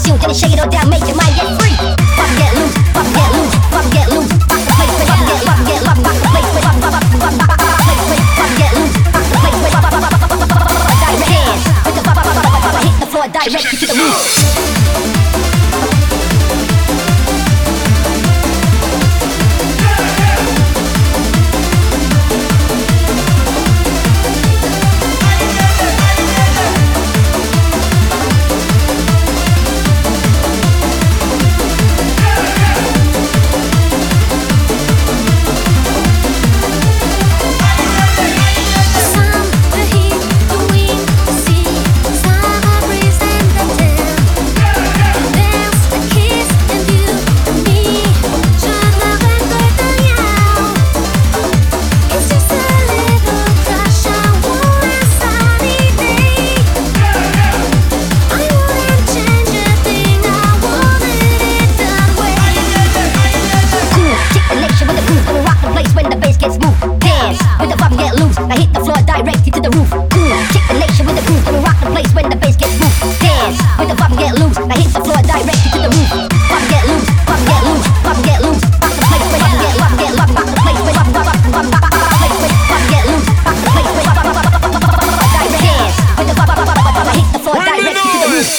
it's you, then it shake it all down, make your mind get free. Pop and get loose, pop and get loose, pop and get loose. Rock the place, pop and get, pop and get, rock the place, pop and get loose, rock the place, direct dance with the hit the floor direct to the roof. Direct you to the roof. Kick the nation with the groove. Gonna rock the place when the bass gets moved. Dance with the pop and get loose. Now hit the floor direct you to the roof. Pop and get loose. Pop and get loose. Pop and get loose. Rock the place when pop and get rock and get rock. Rock the place when pop and get loose. Rock the place when direct dance with the pop hit the floor direct you to the roof.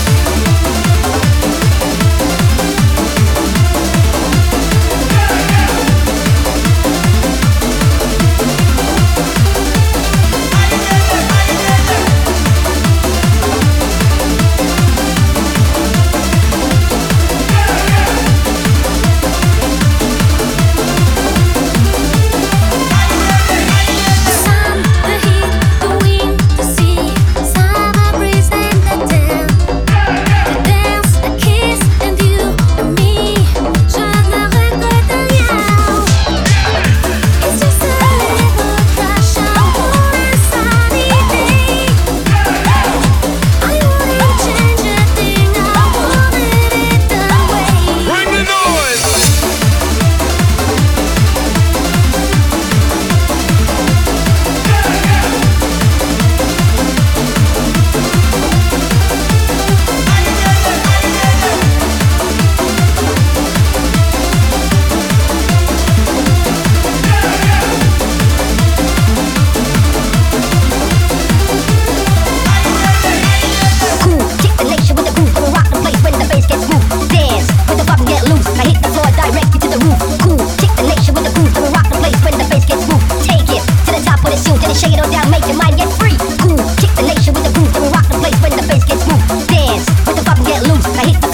Shake it all down, make your mind get free. Cool, kick the nation with the groove, gonna rock the place when the bass gets moved. Dance with the pop and get loose. Now hit the